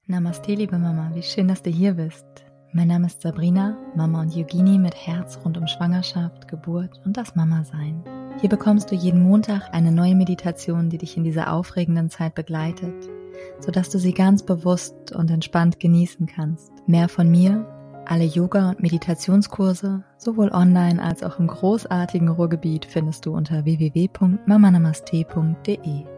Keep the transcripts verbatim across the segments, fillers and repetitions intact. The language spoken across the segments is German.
Namaste, liebe Mama, wie schön, dass du hier bist. Mein Name ist Sabrina, Mama und Yogini mit Herz rund um Schwangerschaft, Geburt und das Mama-Sein. Hier bekommst du jeden Montag eine neue Meditation, die dich in dieser aufregenden Zeit begleitet, sodass du sie ganz bewusst und entspannt genießen kannst. Mehr von mir, alle Yoga- und Meditationskurse, sowohl online als auch im großartigen Ruhrgebiet, findest du unter w w w punkt mama namaste punkt d e.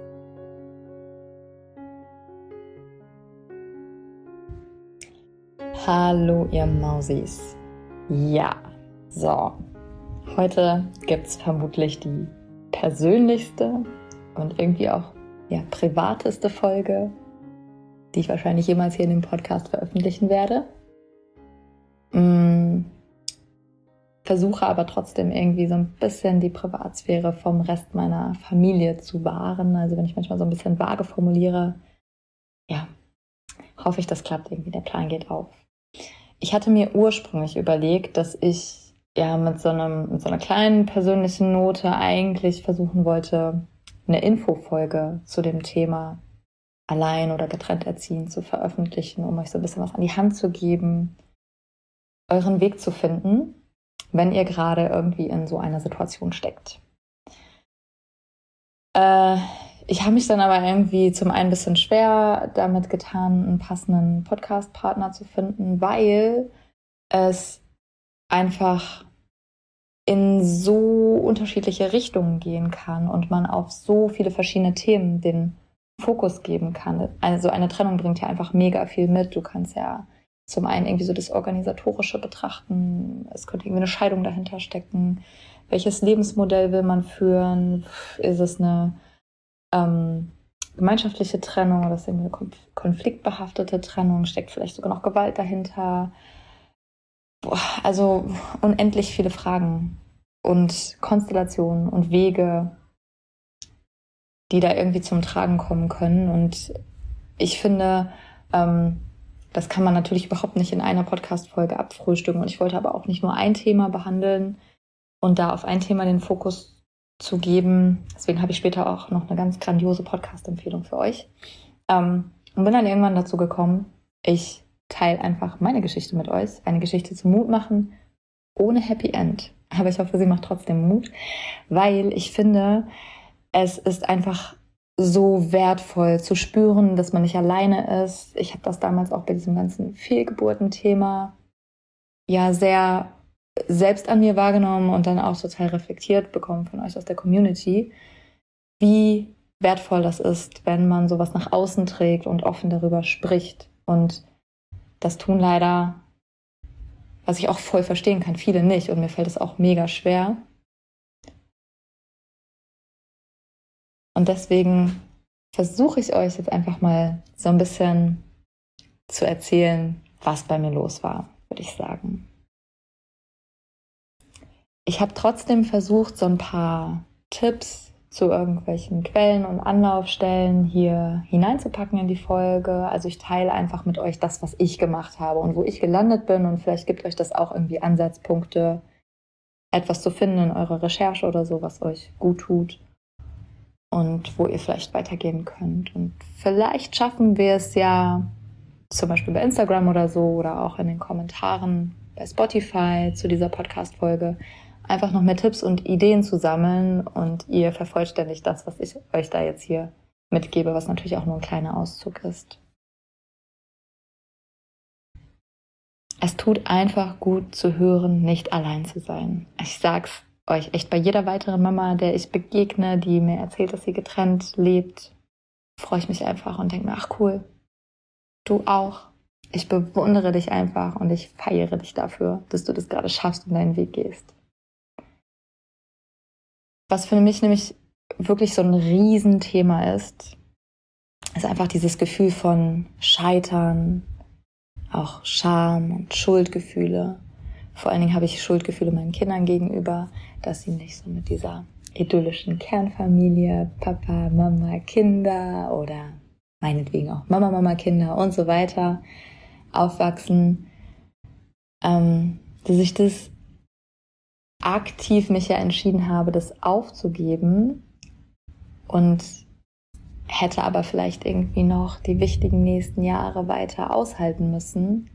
Hallo ihr Mausis. Ja, so, heute gibt's vermutlich die persönlichste und irgendwie auch ja, privateste Folge, die ich wahrscheinlich jemals hier in dem Podcast veröffentlichen werde. Hm, versuche aber trotzdem irgendwie so ein bisschen die Privatsphäre vom Rest meiner Familie zu wahren. Also wenn ich manchmal so ein bisschen vage formuliere, ja, hoffe ich, das klappt irgendwie, der Plan geht auf. Ich hatte mir ursprünglich überlegt, dass ich ja mit so, einem, mit so einer kleinen persönlichen Note eigentlich versuchen wollte, eine Infofolge zu dem Thema allein oder getrennt erziehen zu veröffentlichen, um euch so ein bisschen was an die Hand zu geben, euren Weg zu finden, wenn ihr gerade irgendwie in so einer Situation steckt. Äh, ich habe mich dann aber irgendwie zum einen ein bisschen schwer damit getan, einen passenden Podcast-Partner zu finden, weil es einfach in so unterschiedliche Richtungen gehen kann und man auf so viele verschiedene Themen den Fokus geben kann. Also eine Trennung bringt ja einfach mega viel mit. Du kannst ja zum einen irgendwie so das Organisatorische betrachten. Es könnte irgendwie eine Scheidung dahinter stecken. Welches Lebensmodell will man führen? Ist es eine ähm, gemeinschaftliche Trennung oder ist es irgendwie eine konfliktbehaftete Trennung? Steckt vielleicht sogar noch Gewalt dahinter? Boah, also unendlich viele Fragen und Konstellationen und Wege, die da irgendwie zum Tragen kommen können. Und ich finde, ähm, das kann man natürlich überhaupt nicht in einer Podcast-Folge abfrühstücken. Und ich wollte aber auch nicht nur ein Thema behandeln und da auf ein Thema den Fokus zu geben. Deswegen habe ich später auch noch eine ganz grandiose Podcast-Empfehlung für euch. Ähm, und bin dann irgendwann dazu gekommen, ich teile einfach meine Geschichte mit euch. Eine Geschichte zum Mut machen, ohne Happy End. Aber ich hoffe, sie macht trotzdem Mut, weil ich finde, es ist einfach so wertvoll zu spüren, dass man nicht alleine ist. Ich habe das damals auch bei diesem ganzen Fehlgeburten-Thema ja sehr selbst an mir wahrgenommen und dann auch total reflektiert bekommen von euch aus der Community, wie wertvoll das ist, wenn man sowas nach außen trägt und offen darüber spricht. Und das tun leider, was ich auch voll verstehen kann, viele nicht. Und mir fällt es auch mega schwer. Und deswegen versuche ich euch jetzt einfach mal so ein bisschen zu erzählen, was bei mir los war, würde ich sagen. Ich habe trotzdem versucht, so ein paar Tipps zu irgendwelchen Quellen und Anlaufstellen hier hineinzupacken in die Folge. Also ich teile einfach mit euch das, was ich gemacht habe und wo ich gelandet bin. Und vielleicht gibt euch das auch irgendwie Ansatzpunkte, etwas zu finden in eurer Recherche oder so, was euch gut tut und wo ihr vielleicht weitergehen könnt. Und vielleicht schaffen wir es ja zum Beispiel bei Instagram oder so oder auch in den Kommentaren bei Spotify zu dieser Podcast-Folge einfach noch mehr Tipps und Ideen zu sammeln und ihr vervollständigt das, was ich euch da jetzt hier mitgebe, was natürlich auch nur ein kleiner Auszug ist. Es tut einfach gut zu hören, nicht allein zu sein. Ich sag's euch echt bei jeder weiteren Mama, der ich begegne, die mir erzählt, dass sie getrennt lebt, freue ich mich einfach und denke mir, ach cool, du auch. Ich bewundere dich einfach und ich feiere dich dafür, dass du das gerade schaffst und deinen Weg gehst. Was für mich nämlich wirklich so ein Riesenthema ist, ist einfach dieses Gefühl von Scheitern, auch Scham und Schuldgefühle. Vor allen Dingen habe ich Schuldgefühle meinen Kindern gegenüber, dass sie nicht so mit dieser idyllischen Kernfamilie, Papa, Mama, Kinder oder meinetwegen auch Mama, Mama, Kinder und so weiter aufwachsen, ähm, dass ich das aktiv mich ja entschieden habe, das aufzugeben und hätte aber vielleicht irgendwie noch die wichtigen nächsten Jahre weiter aushalten müssen,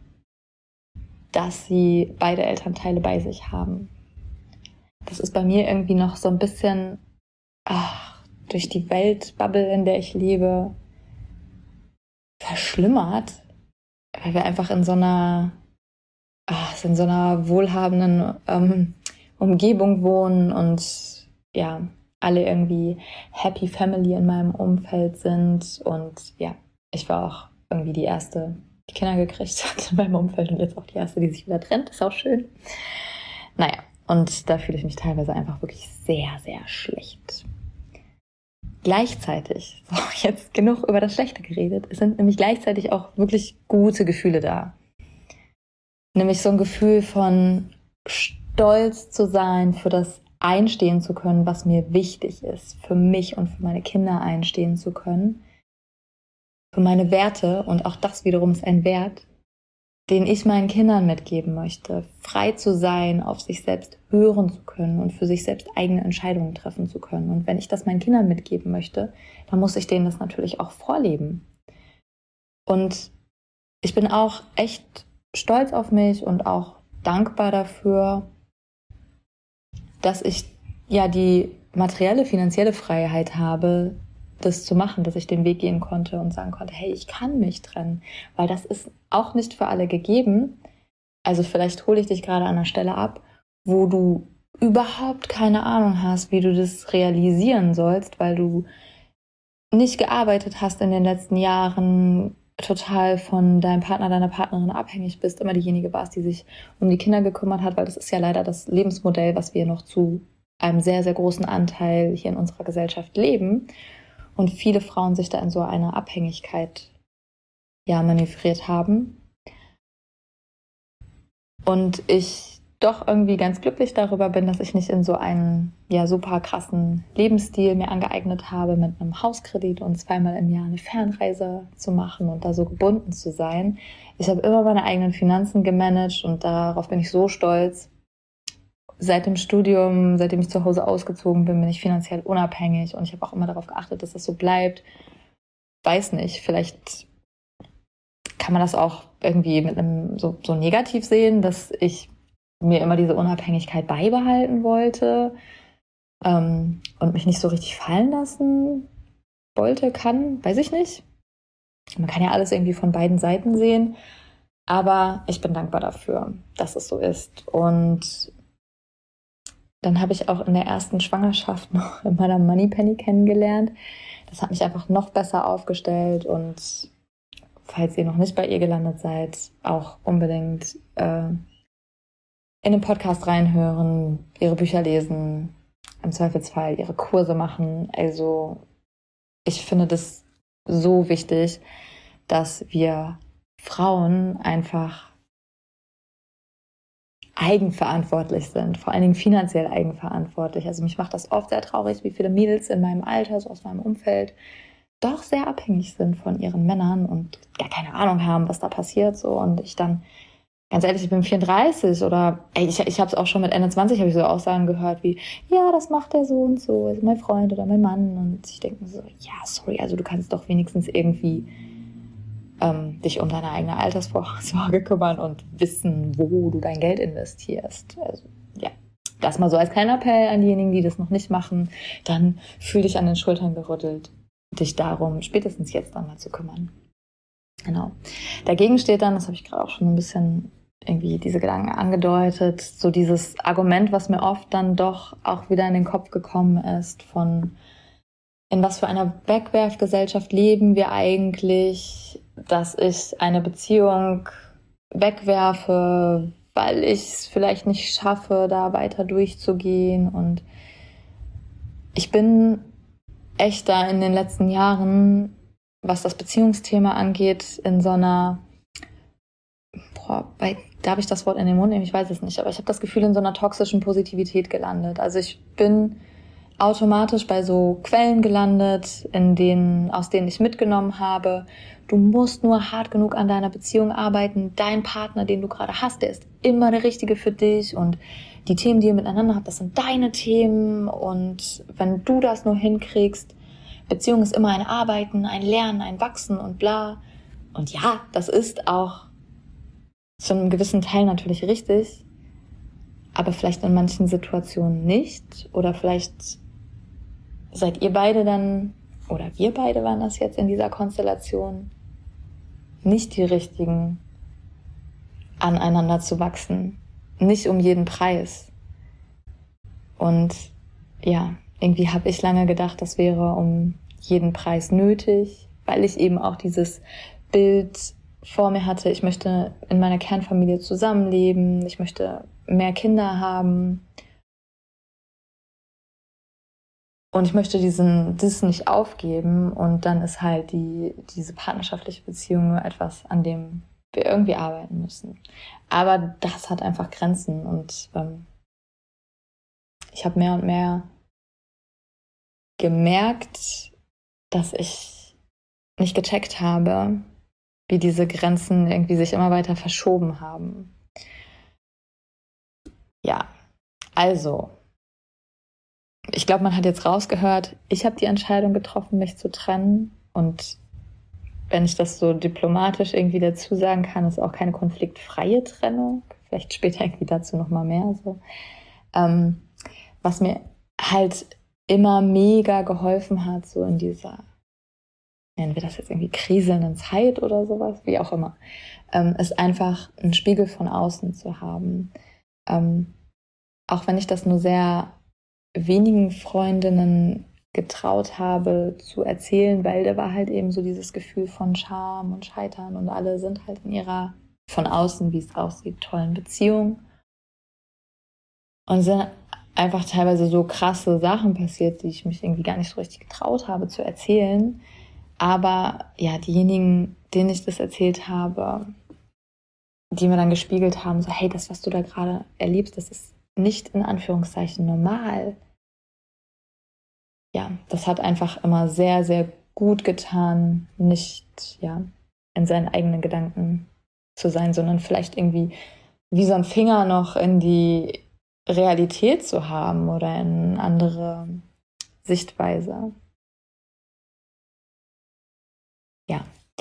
dass sie beide Elternteile bei sich haben. Das ist bei mir irgendwie noch so ein bisschen ach, durch die Weltbubble, in der ich lebe, verschlimmert, weil wir einfach in so einer, ach, in so einer wohlhabenden ähm, Umgebung wohnen und ja, alle irgendwie Happy Family in meinem Umfeld sind. Und ja, ich war auch irgendwie die Erste, die Kinder gekriegt hat in meinem Umfeld und jetzt auch die Erste, die sich wieder trennt. Ist auch schön. Naja, und da fühle ich mich teilweise einfach wirklich sehr, sehr schlecht. Gleichzeitig, so jetzt genug über das Schlechte geredet, es sind nämlich gleichzeitig auch wirklich gute Gefühle da. Nämlich so ein Gefühl von stolz zu sein, für das einstehen zu können, was mir wichtig ist, für mich und für meine Kinder einstehen zu können, für meine Werte, und auch das wiederum ist ein Wert, den ich meinen Kindern mitgeben möchte, frei zu sein, auf sich selbst hören zu können und für sich selbst eigene Entscheidungen treffen zu können. Und wenn ich das meinen Kindern mitgeben möchte, dann muss ich denen das natürlich auch vorleben. Und ich bin auch echt stolz auf mich und auch dankbar dafür, dass ich ja die materielle, finanzielle Freiheit habe, das zu machen, dass ich den Weg gehen konnte und sagen konnte, hey, ich kann mich trennen, weil das ist auch nicht für alle gegeben. Also vielleicht hole ich dich gerade an einer Stelle ab, wo du überhaupt keine Ahnung hast, wie du das realisieren sollst, weil du nicht gearbeitet hast in den letzten Jahren, total von deinem Partner, deiner Partnerin abhängig bist, immer diejenige warst, die sich um die Kinder gekümmert hat, weil das ist ja leider das Lebensmodell, was wir noch zu einem sehr, sehr großen Anteil hier in unserer Gesellschaft leben. Und viele Frauen sich da in so eine Abhängigkeit ja manövriert haben. Und ich doch irgendwie ganz glücklich darüber bin, dass ich nicht in so einen ja super krassen Lebensstil mir angeeignet habe, mit einem Hauskredit und zweimal im Jahr eine Fernreise zu machen und da so gebunden zu sein. Ich habe immer meine eigenen Finanzen gemanagt und darauf bin ich so stolz. Seit dem Studium, seitdem ich zu Hause ausgezogen bin, bin ich finanziell unabhängig und ich habe auch immer darauf geachtet, dass das so bleibt. Weiß nicht, vielleicht kann man das auch irgendwie mit einem so, so negativ sehen, dass ich mir immer diese Unabhängigkeit beibehalten wollte ähm, und mich nicht so richtig fallen lassen wollte, kann, weiß ich nicht. Man kann ja alles irgendwie von beiden Seiten sehen, aber ich bin dankbar dafür, dass es so ist. Und dann habe ich auch in der ersten Schwangerschaft noch in meiner Moneypenny kennengelernt. Das hat mich einfach noch besser aufgestellt und falls ihr noch nicht bei ihr gelandet seid, auch unbedingt äh, in den Podcast reinhören, ihre Bücher lesen, im Zweifelsfall ihre Kurse machen. Also ich finde das so wichtig, dass wir Frauen einfach eigenverantwortlich sind, vor allen Dingen finanziell eigenverantwortlich. Also mich macht das oft sehr traurig, wie viele Mädels in meinem Alter, so aus meinem Umfeld, doch sehr abhängig sind von ihren Männern und gar keine Ahnung haben, was da passiert. So. Und ich dann, ganz ehrlich, ich bin vierunddreißig oder ey, ich, ich habe es auch schon mit Ende zwanzig, habe ich so Aussagen gehört wie, ja, das macht der so und so, also mein Freund oder mein Mann. Und ich denke mir so, ja, sorry, also du kannst doch wenigstens irgendwie ähm, dich um deine eigene Altersvorsorge kümmern und wissen, wo du dein Geld investierst. Also ja, das mal so als kleiner Appell an diejenigen, die das noch nicht machen, dann fühl dich an den Schultern gerüttelt, dich darum spätestens jetzt dann mal zu kümmern. Genau. Dagegen steht dann, das habe ich gerade auch schon ein bisschen irgendwie diese Gedanken angedeutet, so dieses Argument, was mir oft dann doch auch wieder in den Kopf gekommen ist, von in was für einer Wegwerfgesellschaft leben wir eigentlich, dass ich eine Beziehung wegwerfe, weil ich es vielleicht nicht schaffe, da weiter durchzugehen. Und ich bin echt da in den letzten Jahren, was das Beziehungsthema angeht, in so einer, boah, bei, darf ich das Wort in den Mund nehmen? Ich weiß es nicht, aber ich habe das Gefühl, in so einer toxischen Positivität gelandet. Also ich bin automatisch bei so Quellen gelandet, in denen, aus denen ich mitgenommen habe, du musst nur hart genug an deiner Beziehung arbeiten, dein Partner, den du gerade hast, der ist immer der Richtige für dich und die Themen, die ihr miteinander habt, das sind deine Themen und wenn du das nur hinkriegst, Beziehung ist immer ein Arbeiten, ein Lernen, ein Wachsen und bla. Und ja, das ist auch zu einem gewissen Teil natürlich richtig, aber vielleicht in manchen Situationen nicht. Oder vielleicht seid ihr beide dann, oder wir beide waren das jetzt in dieser Konstellation, nicht die richtigen, aneinander zu wachsen. Nicht um jeden Preis. Und ja, irgendwie habe ich lange gedacht, das wäre um jeden Preis nötig, weil ich eben auch dieses Bild vor mir hatte, ich möchte in meiner Kernfamilie zusammenleben, ich möchte mehr Kinder haben und ich möchte diesen, das nicht aufgeben, und dann ist halt die, diese partnerschaftliche Beziehung nur etwas, an dem wir irgendwie arbeiten müssen. Aber das hat einfach Grenzen, und ähm, ich habe mehr und mehr gemerkt, dass ich nicht gecheckt habe, wie diese Grenzen irgendwie sich immer weiter verschoben haben. Ja, also, ich glaube, man hat jetzt rausgehört, ich habe die Entscheidung getroffen, mich zu trennen, und wenn ich das so diplomatisch irgendwie dazu sagen kann, ist auch keine konfliktfreie Trennung. Vielleicht später irgendwie dazu nochmal mehr. So. Ähm, was mir halt immer mega geholfen hat, so in dieser, nennen wir das jetzt irgendwie kriselnden Zeit oder sowas, wie auch immer, ähm, ist einfach einen Spiegel von außen zu haben. Ähm, auch wenn ich das nur sehr wenigen Freundinnen getraut habe zu erzählen, weil da war halt eben so dieses Gefühl von Scham und Scheitern, und alle sind halt in ihrer, von außen, wie es aussieht, tollen Beziehung. Und sind einfach teilweise so krasse Sachen passiert, die ich mich irgendwie gar nicht so richtig getraut habe zu erzählen. Aber ja, diejenigen, denen ich das erzählt habe, die mir dann gespiegelt haben, so hey, das, was du da gerade erlebst, das ist nicht in Anführungszeichen normal. Ja, das hat einfach immer sehr, sehr gut getan, nicht ja in seinen eigenen Gedanken zu sein, sondern vielleicht irgendwie wie so ein Finger noch in die Realität zu haben oder in eine andere Sichtweise. Ja.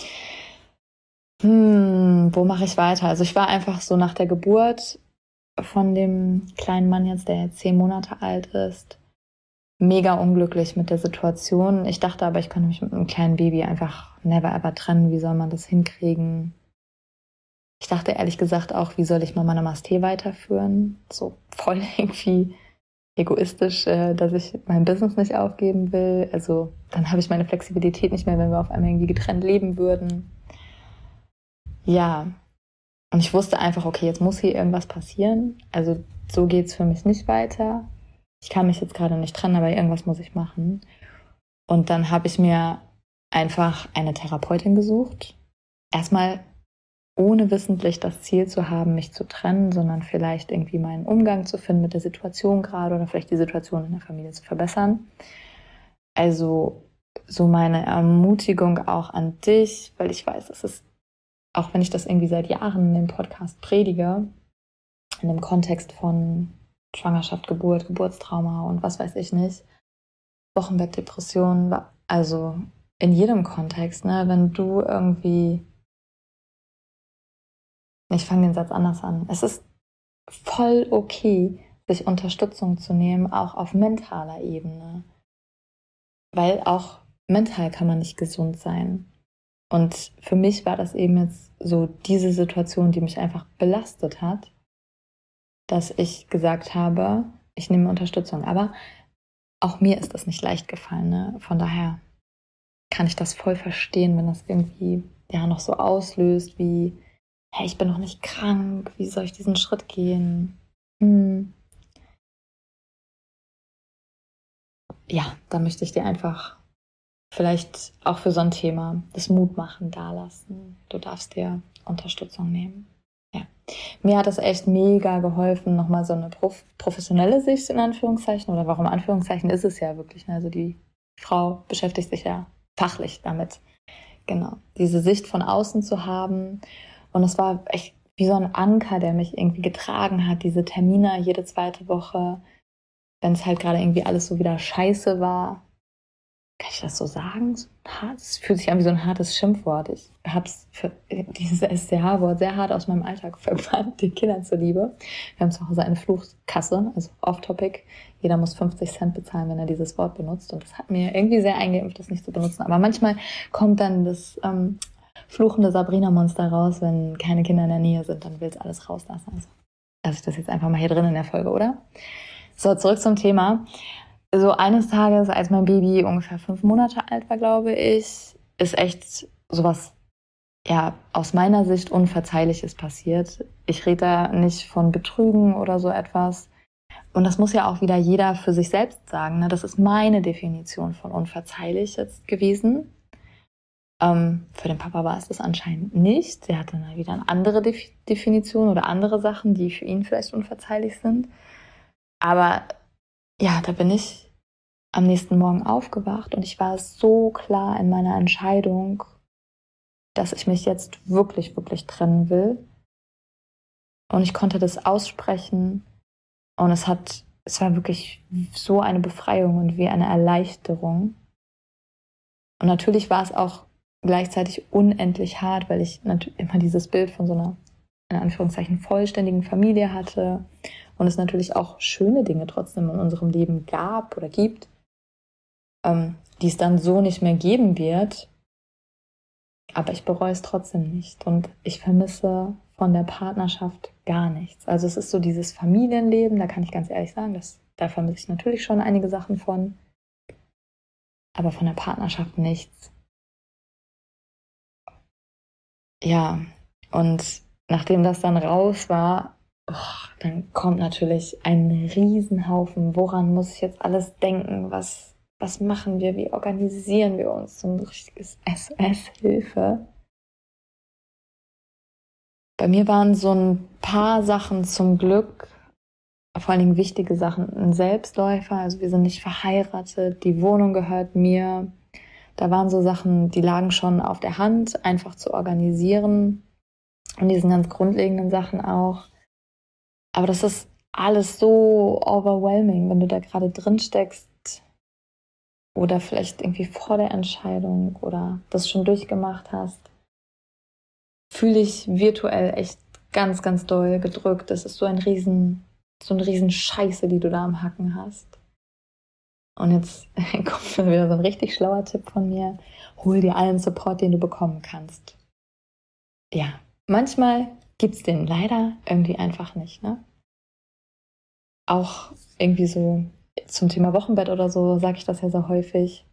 Hm, wo mache ich weiter? Also ich war einfach so nach der Geburt von dem kleinen Mann jetzt, der jetzt zehn Monate alt ist, mega unglücklich mit der Situation. Ich dachte aber, ich könnte mich mit einem kleinen Baby einfach never ever trennen. Wie soll man das hinkriegen? Ich dachte ehrlich gesagt auch, wie soll ich Mama Namaste weiterführen? So voll irgendwie egoistisch, äh, dass ich mein Business nicht aufgeben will. Also dann habe ich meine Flexibilität nicht mehr, wenn wir auf einmal irgendwie getrennt leben würden. Ja, und ich wusste einfach, okay, jetzt muss hier irgendwas passieren. Also so geht's für mich nicht weiter. Ich kann mich jetzt gerade nicht trennen, aber irgendwas muss ich machen. Und dann habe ich mir einfach eine Therapeutin gesucht. Erstmal ohne wissentlich das Ziel zu haben, mich zu trennen, sondern vielleicht irgendwie meinen Umgang zu finden mit der Situation gerade oder vielleicht die Situation in der Familie zu verbessern. Also so meine Ermutigung auch an dich, weil ich weiß, es ist, auch wenn ich das irgendwie seit Jahren in dem Podcast predige, in dem Kontext von Schwangerschaft, Geburt, Geburtstrauma und was weiß ich nicht, Wochenbettdepression, also in jedem Kontext, ne, wenn du irgendwie, ich fange den Satz anders an, es ist voll okay, sich Unterstützung zu nehmen, auch auf mentaler Ebene, weil auch mental kann man nicht gesund sein. Und für mich war das eben jetzt so diese Situation, die mich einfach belastet hat, dass ich gesagt habe, ich nehme Unterstützung. Aber auch mir ist das nicht leicht gefallen. Ne? Von daher kann ich das voll verstehen, wenn das irgendwie ja noch so auslöst, wie, hey, ich bin noch nicht krank, wie soll ich diesen Schritt gehen? Hm. Ja, da möchte ich dir einfach vielleicht auch für so ein Thema das Mutmachen dalassen. Du darfst dir Unterstützung nehmen. Ja. Mir hat das echt mega geholfen, nochmal so eine prof- professionelle Sicht in Anführungszeichen, oder warum Anführungszeichen ist es ja wirklich, ne? Also die Frau beschäftigt sich ja fachlich damit. Genau. Diese Sicht von außen zu haben. Und es war echt wie so ein Anker, der mich irgendwie getragen hat, diese Termine jede zweite Woche, wenn es halt gerade irgendwie alles so wieder scheiße war. kann ich das so sagen? So hart, es fühlt sich an wie so ein hartes Schimpfwort. Ich habe für dieses S C H-Wort sehr hart aus meinem Alltag verbannt, den Kindern zuliebe. Wir haben zu Hause eine Fluchkasse, also off-topic. Jeder muss fünfzig Cent bezahlen, wenn er dieses Wort benutzt. Und das hat mir irgendwie sehr eingeimpft, das nicht zu benutzen. Aber manchmal kommt dann das ähm, fluchende Sabrina-Monster raus, wenn keine Kinder in der Nähe sind. Dann will es alles rauslassen. Also lasse ich das jetzt einfach mal hier drin in der Folge, oder? So, zurück zum Thema. So eines Tages, als mein Baby ungefähr fünf Monate alt war, glaube ich, ist echt sowas, ja, aus meiner Sicht Unverzeihliches passiert. Ich rede da nicht von Betrügen oder so etwas. Und das muss ja auch wieder jeder für sich selbst sagen. Ne? Das ist meine Definition von unverzeihlich jetzt gewesen. Ähm, für den Papa war es das anscheinend nicht. Der hatte dann wieder eine andere Def- Definition oder andere Sachen, die für ihn vielleicht unverzeihlich sind. Aber ja, da bin ich am nächsten Morgen aufgewacht und ich war so klar in meiner Entscheidung, dass ich mich jetzt wirklich, wirklich trennen will. Und ich konnte das aussprechen und es hat, es war wirklich so eine Befreiung und wie eine Erleichterung. Und natürlich war es auch gleichzeitig unendlich hart, weil ich natürlich immer dieses Bild von so einer, in Anführungszeichen, vollständigen Familie hatte und es natürlich auch schöne Dinge trotzdem in unserem Leben gab oder gibt, ähm, die es dann so nicht mehr geben wird. Aber ich bereue es trotzdem nicht und ich vermisse von der Partnerschaft gar nichts. Also es ist so dieses Familienleben, da kann ich ganz ehrlich sagen, das, da vermisse ich natürlich schon einige Sachen von, aber von der Partnerschaft nichts. Ja, und nachdem das dann raus war, oh, dann kommt natürlich ein Riesenhaufen. Woran muss ich jetzt alles denken? Was, was machen wir? Wie organisieren wir uns? So ein richtiges S O S-Hilfe. Bei mir waren so ein paar Sachen zum Glück, vor allen Dingen wichtige Sachen, ein Selbstläufer. Also wir sind nicht verheiratet, die Wohnung gehört mir. Da waren so Sachen, die lagen schon auf der Hand, einfach zu organisieren. Und diesen ganz grundlegenden Sachen auch. Aber das ist alles so overwhelming, wenn du da gerade drin steckst oder vielleicht irgendwie vor der Entscheidung oder das schon durchgemacht hast. Fühle ich virtuell echt ganz, ganz doll gedrückt. Das ist so ein riesen, so eine riesen Scheiße, die du da am Hacken hast. Und jetzt kommt wieder so ein richtig schlauer Tipp von mir. Hol dir allen Support, den du bekommen kannst. Ja, manchmal gibt's den leider irgendwie einfach nicht, ne? Auch irgendwie so zum Thema Wochenbett oder so sage ich das ja sehr häufig.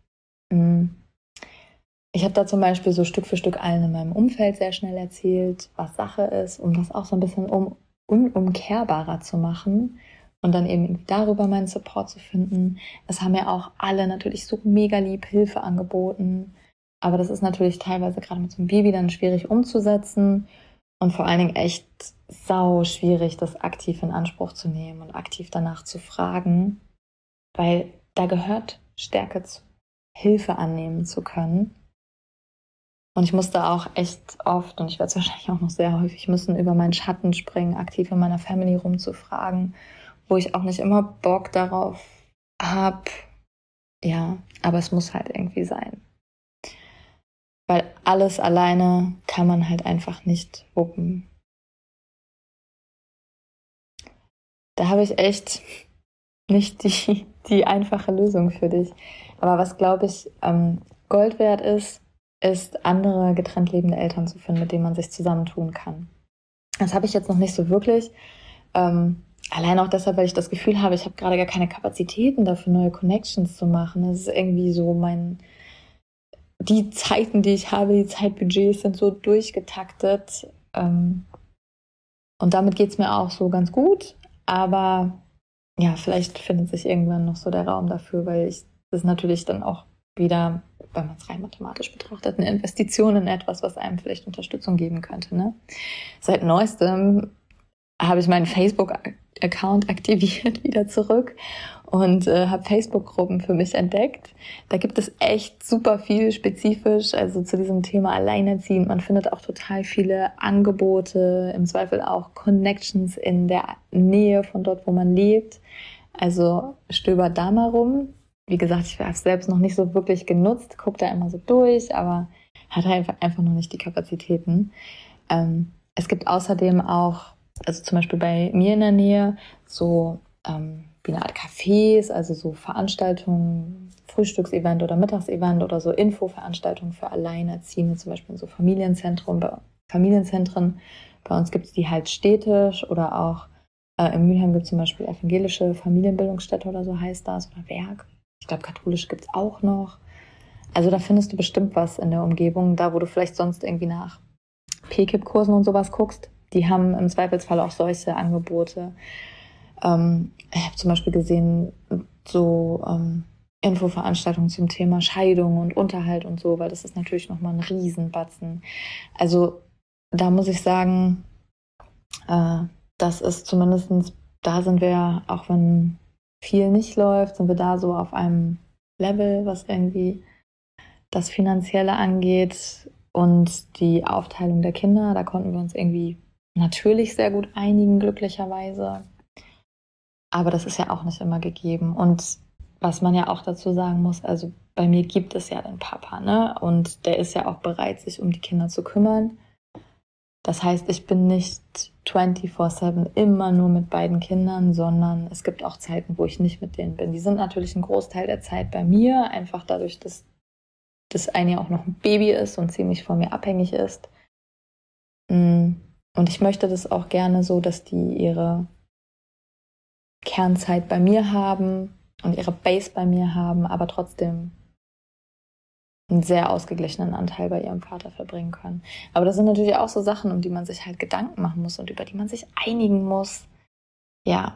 Ich habe da zum Beispiel so Stück für Stück allen in meinem Umfeld sehr schnell erzählt, was Sache ist, um das auch so ein bisschen um, unumkehrbarer zu machen und dann eben darüber meinen Support zu finden. Es haben ja auch alle natürlich so mega lieb Hilfe angeboten, aber das ist natürlich teilweise gerade mit so einem Baby dann schwierig umzusetzen und vor allen Dingen echt sau schwierig, das aktiv in Anspruch zu nehmen und aktiv danach zu fragen, weil da gehört Stärke zu, Hilfe annehmen zu können. Und ich musste auch echt oft, und ich werde es wahrscheinlich auch noch sehr häufig müssen, über meinen Schatten springen, aktiv in meiner Family rumzufragen, wo ich auch nicht immer Bock darauf habe. Ja, aber es muss halt irgendwie sein. Weil alles alleine kann man halt einfach nicht wuppen. Da habe ich echt nicht die, die einfache Lösung für dich. Aber was, glaube ich, ähm, Gold wert ist, ist, andere getrennt lebende Eltern zu finden, mit denen man sich zusammentun kann. Das habe ich jetzt noch nicht so wirklich. Ähm, allein auch deshalb, weil ich das Gefühl habe, ich habe gerade gar keine Kapazitäten dafür, neue Connections zu machen. Das ist irgendwie so mein... Die Zeiten, die ich habe, die Zeitbudgets sind so durchgetaktet. Ähm, und damit geht es mir auch so ganz gut. Aber ja, vielleicht findet sich irgendwann noch so der Raum dafür, weil ich das natürlich dann auch wieder, wenn man es rein mathematisch betrachtet, eine Investition in etwas, was einem vielleicht Unterstützung geben könnte. Ne? Seit neuestem habe ich meinen Facebook-Account aktiviert, wieder zurück und äh, habe Facebook-Gruppen für mich entdeckt. Da gibt es echt super viel spezifisch, also zu diesem Thema Alleinerziehend. Man findet auch total viele Angebote, im Zweifel auch Connections in der Nähe von dort, wo man lebt. Also stöbert da mal rum. wie gesagt, ich habe es selbst noch nicht so wirklich genutzt, gucke da immer so durch, aber hat halt einfach noch nicht die Kapazitäten. Ähm, es gibt außerdem auch, also zum Beispiel bei mir in der Nähe, so ähm, wie eine Art Cafés, also so Veranstaltungen, Frühstücksevent oder Mittagsevent oder so Infoveranstaltungen für Alleinerziehende, zum Beispiel in so Familienzentren. Bei, Familienzentren. Bei uns gibt es die halt städtisch oder auch äh, in Mülheim gibt es zum Beispiel evangelische Familienbildungsstätte oder so heißt das oder Werk. Ich glaube, katholisch gibt es auch noch. Also da findest du bestimmt was in der Umgebung, da wo du vielleicht sonst irgendwie nach P K I P-Kursen und sowas guckst. Die haben im Zweifelsfall auch solche Angebote. Ähm, ich habe zum Beispiel gesehen, so ähm, Infoveranstaltungen zum Thema Scheidung und Unterhalt und so, weil das ist natürlich nochmal ein Riesenbatzen. Also da muss ich sagen, äh, das ist zumindest, da sind wir, auch wenn viel nicht läuft, sind wir da so auf einem Level, was irgendwie das Finanzielle angeht und die Aufteilung der Kinder. Da konnten wir uns irgendwie natürlich sehr gut einigen, glücklicherweise. Aber das ist ja auch nicht immer gegeben. Und was man ja auch dazu sagen muss, also bei mir gibt es ja den Papa, ne? Und der ist ja auch bereit, sich um die Kinder zu kümmern. Das heißt, ich bin nicht vierundzwanzig sieben immer nur mit beiden Kindern, sondern es gibt auch Zeiten, wo ich nicht mit denen bin. Die sind natürlich ein Großteil der Zeit bei mir, einfach dadurch, dass das eine ja auch noch ein Baby ist und ziemlich von mir abhängig ist. Und ich möchte das auch gerne so, dass die ihre Kernzeit bei mir haben und ihre Base bei mir haben, aber trotzdem einen sehr ausgeglichenen Anteil bei ihrem Vater verbringen können. Aber das sind natürlich auch so Sachen, um die man sich halt Gedanken machen muss und über die man sich einigen muss. Ja.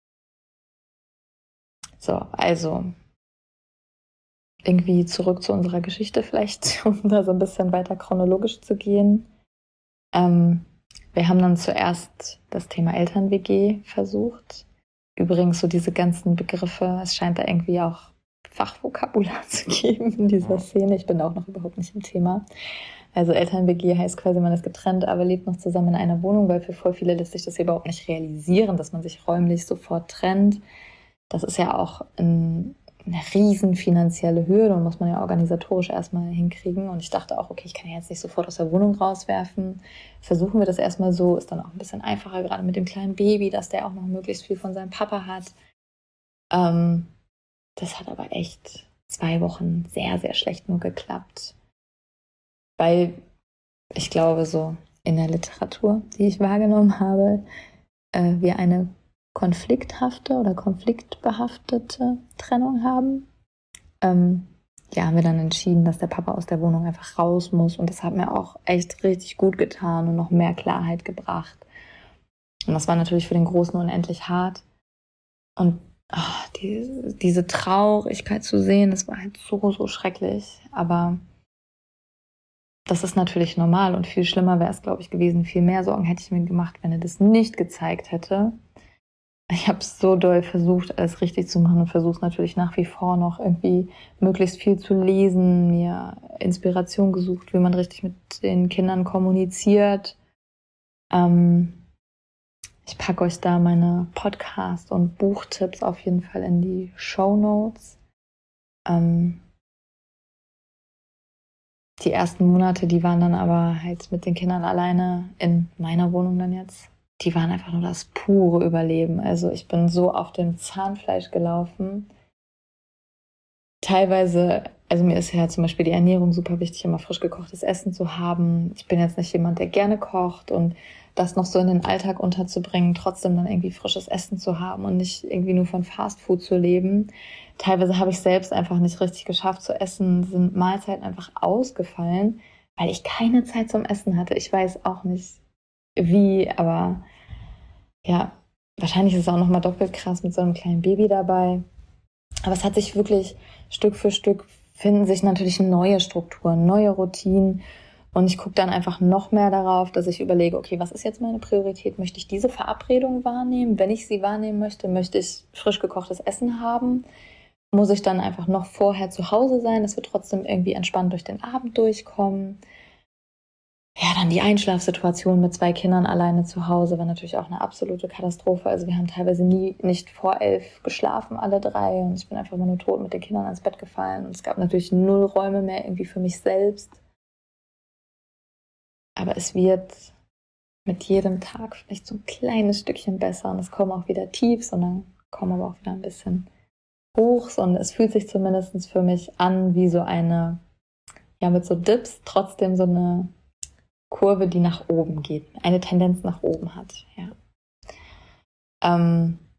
So, also irgendwie zurück zu unserer Geschichte vielleicht, um da so ein bisschen weiter chronologisch zu gehen. Ähm, wir haben dann zuerst das Thema Eltern-W G versucht. Übrigens so diese ganzen Begriffe, es scheint da irgendwie auch Fachvokabular zu geben in dieser Szene. Ich bin auch noch überhaupt nicht im Thema. Also Eltern-W G heißt quasi, man ist getrennt, aber lebt noch zusammen in einer Wohnung, weil für voll viele lässt sich das überhaupt nicht realisieren, dass man sich räumlich sofort trennt. Das ist ja auch ein, eine riesen finanzielle Hürde und muss man ja organisatorisch erstmal hinkriegen. Und ich dachte auch, okay, ich kann ja jetzt nicht sofort aus der Wohnung rauswerfen. Versuchen wir das erstmal so, ist dann auch ein bisschen einfacher, gerade mit dem kleinen Baby, dass der auch noch möglichst viel von seinem Papa hat. Ähm, das hat aber echt zwei Wochen sehr, sehr schlecht nur geklappt. Weil ich glaube, so in der Literatur, die ich wahrgenommen habe, äh, wir eine konflikthafte oder konfliktbehaftete Trennung haben. Ähm, ja, haben wir dann entschieden, dass der Papa aus der Wohnung einfach raus muss. Und das hat mir auch echt richtig gut getan und noch mehr Klarheit gebracht. Und das war natürlich für den Großen unendlich hart. Und ach, die, diese Traurigkeit zu sehen, das war halt so, so schrecklich. Aber das ist natürlich normal und viel schlimmer wäre es, glaube ich, gewesen. Viel mehr Sorgen hätte ich mir gemacht, wenn er das nicht gezeigt hätte. Ich habe es so doll versucht, alles richtig zu machen und versuche es natürlich nach wie vor noch irgendwie möglichst viel zu lesen, mir Inspiration gesucht, wie man richtig mit den Kindern kommuniziert. Ähm, ich packe euch da meine Podcast- und Buchtipps auf jeden Fall in die Shownotes. Ähm, die ersten Monate, die waren dann aber halt mit den Kindern alleine in meiner Wohnung dann jetzt. Die waren einfach nur das pure Überleben. Also ich bin so auf dem Zahnfleisch gelaufen. Teilweise, also mir ist ja zum Beispiel die Ernährung super wichtig, immer frisch gekochtes Essen zu haben. Ich bin jetzt nicht jemand, der gerne kocht und das noch so in den Alltag unterzubringen, trotzdem dann irgendwie frisches Essen zu haben und nicht irgendwie nur von Fastfood zu leben. Teilweise habe ich selbst einfach nicht richtig geschafft zu essen, sind Mahlzeiten einfach ausgefallen, weil ich keine Zeit zum Essen hatte. Ich weiß auch nicht wie, aber ja, wahrscheinlich ist es auch nochmal doppelt krass mit so einem kleinen Baby dabei. Aber es hat sich wirklich Stück für Stück finden sich natürlich neue Strukturen, neue Routinen. Und ich gucke dann einfach noch mehr darauf, dass ich überlege, okay, was ist jetzt meine Priorität? Möchte ich diese Verabredung wahrnehmen? Wenn ich sie wahrnehmen möchte, möchte ich frisch gekochtes Essen haben? Muss ich dann einfach noch vorher zu Hause sein, dass wir trotzdem irgendwie entspannt durch den Abend durchkommen? Ja, dann die Einschlafsituation mit zwei Kindern alleine zu Hause war natürlich auch eine absolute Katastrophe. Also wir haben teilweise nie nicht vor elf geschlafen, alle drei. Und ich bin einfach immer nur tot mit den Kindern ins Bett gefallen. Und es gab natürlich null Räume mehr irgendwie für mich selbst. Aber es wird mit jedem Tag vielleicht so ein kleines Stückchen besser. Und es kommen auch wieder Tiefs und dann kommen aber auch wieder ein bisschen Hochs. Und es fühlt sich zumindest für mich an wie so eine, ja mit so Dips, trotzdem so eine Kurve, die nach oben geht, eine Tendenz nach oben hat. Ja. Ähm,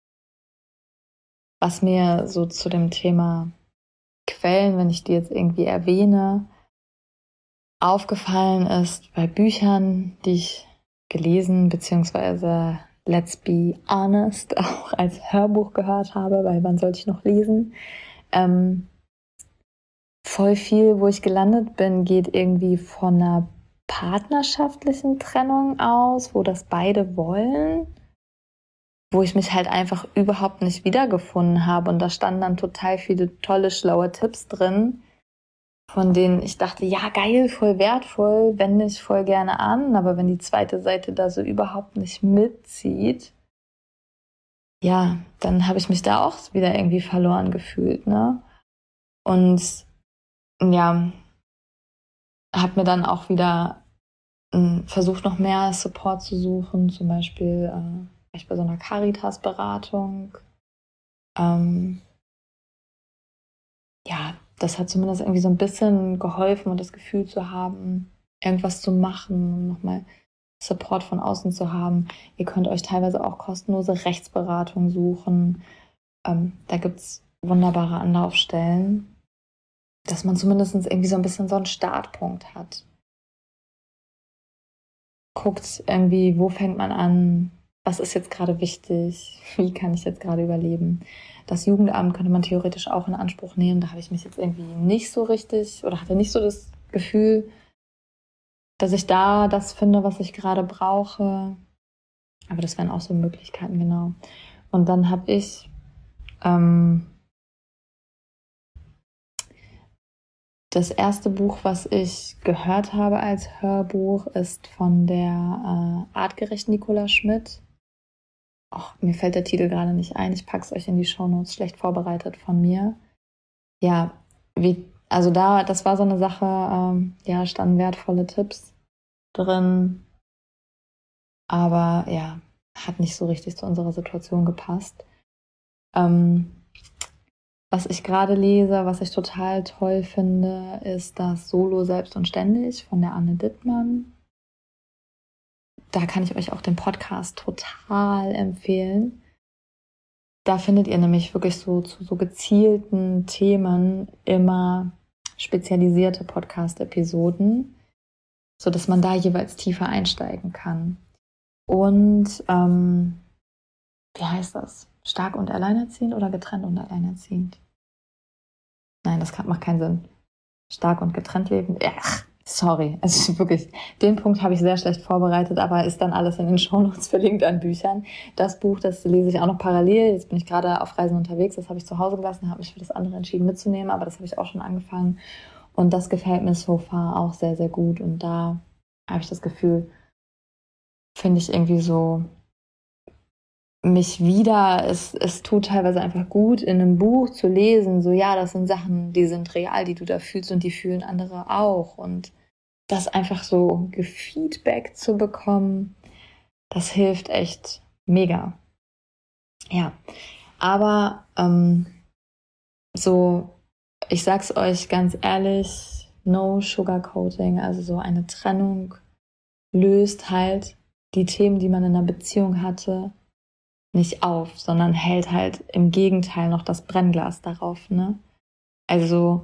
was mir so zu dem Thema Quellen, wenn ich die jetzt irgendwie erwähne, aufgefallen ist bei Büchern, die ich gelesen beziehungsweise Let's Be Honest auch als Hörbuch gehört habe, weil wann sollte ich noch lesen? Ähm, voll viel, wo ich gelandet bin, geht irgendwie von einer partnerschaftlichen Trennung aus, wo das beide wollen, wo ich mich halt einfach überhaupt nicht wiedergefunden habe. Und da standen dann total viele tolle, schlaue Tipps drin, von denen ich dachte, ja geil, voll wertvoll, wende ich voll gerne an. Aber wenn die zweite Seite da so überhaupt nicht mitzieht, ja, dann habe ich mich da auch wieder irgendwie verloren gefühlt, ne? Und ja, habe mir dann auch wieder äh, versucht, noch mehr Support zu suchen, zum Beispiel äh, ich bei so einer Caritas-Beratung. Ähm, ja, das hat zumindest irgendwie so ein bisschen geholfen und das Gefühl zu haben, irgendwas zu machen und nochmal Support von außen zu haben. Ihr könnt euch teilweise auch kostenlose Rechtsberatung suchen. Ähm, da gibt's wunderbare Anlaufstellen, dass man zumindest irgendwie so ein bisschen so einen Startpunkt hat. Guckt irgendwie, wo fängt man an, was ist jetzt gerade wichtig, wie kann ich jetzt gerade überleben. Das Jugendamt könnte man theoretisch auch in Anspruch nehmen, da habe ich mich jetzt irgendwie nicht so richtig oder hatte nicht so das Gefühl, dass ich da das finde, was ich gerade brauche. Aber das wären auch so Möglichkeiten, genau. Und dann habe ich ähm, das erste Buch, was ich gehört habe als Hörbuch, ist von der äh, artgerechten Nicola Schmidt. Och, mir fällt der Titel gerade nicht ein. Ich pack's euch in die Shownotes, schlecht vorbereitet von mir. Ja, wie, also da, das war so eine Sache, ähm, ja, standen wertvolle Tipps drin, aber ja, hat nicht so richtig zu unserer Situation gepasst. Ähm, was ich gerade lese, was ich total toll finde, ist das Solo Selbst und Ständig von der Anne Dittmann. Da kann ich euch auch den Podcast total empfehlen. Da findet ihr nämlich wirklich so zu so gezielten Themen immer spezialisierte Podcast-Episoden, sodass man da jeweils tiefer einsteigen kann. Und ähm, wie heißt das? Stark und alleinerziehend oder getrennt und alleinerziehend? Nein, das kann, macht keinen Sinn. Stark und getrennt leben. Ach, sorry. Also wirklich, den Punkt habe ich sehr schlecht vorbereitet, aber ist dann alles in den Shownotes verlinkt an Büchern. Das Buch, das lese ich auch noch parallel. Jetzt bin ich gerade auf Reisen unterwegs. Das habe ich zu Hause gelassen, habe mich für das andere entschieden mitzunehmen, aber das habe ich auch schon angefangen. Und das gefällt mir so far auch sehr, sehr gut. Und da habe ich das Gefühl, finde ich irgendwie so mich wieder, es, es tut teilweise einfach gut, in einem Buch zu lesen, so ja, das sind Sachen, die sind real, die du da fühlst und die fühlen andere auch. Und das einfach so gefeedback zu bekommen, das hilft echt mega. Ja, aber ähm, so, ich sag's euch ganz ehrlich, no sugarcoating, also so eine Trennung löst halt die Themen, die man in einer Beziehung hatte, nicht auf, sondern hält halt im Gegenteil noch das Brennglas darauf, ne? Also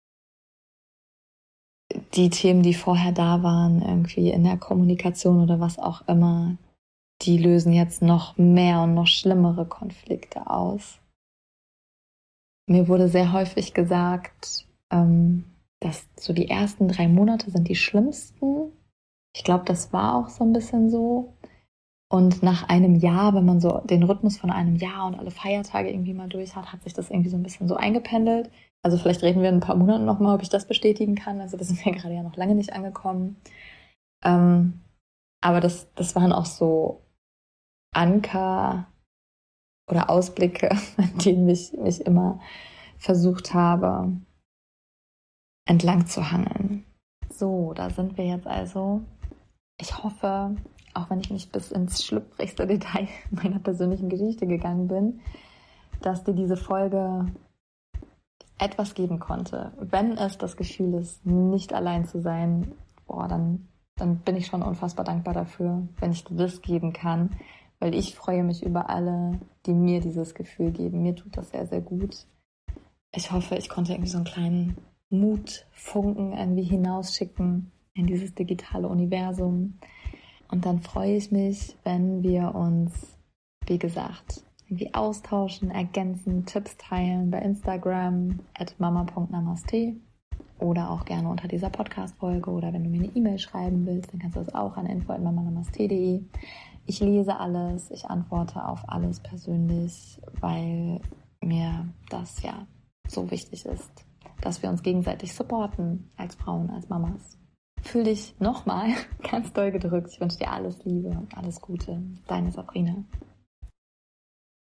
die Themen, die vorher da waren, irgendwie in der Kommunikation oder was auch immer, die lösen jetzt noch mehr und noch schlimmere Konflikte aus. Mir wurde sehr häufig gesagt, ähm, dass so die ersten drei Monate sind die schlimmsten. Ich glaube, das war auch so ein bisschen so. Und nach einem Jahr, wenn man so den Rhythmus von einem Jahr und alle Feiertage irgendwie mal durch hat, hat sich das irgendwie so ein bisschen so eingependelt. Also vielleicht reden wir in ein paar Monaten nochmal, ob ich das bestätigen kann. Also das ist mir gerade ja noch lange nicht angekommen. Ähm, aber das, das waren auch so Anker oder Ausblicke, an denen ich mich immer versucht habe, entlang zu hangeln. So, da sind wir jetzt also. Ich hoffe, auch wenn ich nicht bis ins schlüpfrigste Detail meiner persönlichen Geschichte gegangen bin, dass dir diese Folge etwas geben konnte. Wenn es das Gefühl ist, nicht allein zu sein, boah, dann, dann bin ich schon unfassbar dankbar dafür, wenn ich dir das geben kann, weil ich freue mich über alle, die mir dieses Gefühl geben. Mir tut das sehr, sehr gut. Ich hoffe, ich konnte irgendwie so einen kleinen Mutfunken irgendwie hinausschicken in dieses digitale Universum. Und dann freue ich mich, wenn wir uns, wie gesagt, irgendwie austauschen, ergänzen, Tipps teilen bei Instagram at mama punkt namaste oder auch gerne unter dieser Podcast-Folge, oder wenn du mir eine E-Mail schreiben willst, dann kannst du das auch an info at mama namaste punkt de. Ich lese alles, ich antworte auf alles persönlich, weil mir das ja so wichtig ist, dass wir uns gegenseitig supporten als Frauen, als Mamas. Fühl dich nochmal ganz doll gedrückt. Ich wünsche dir alles Liebe und alles Gute. Deine Sabrina.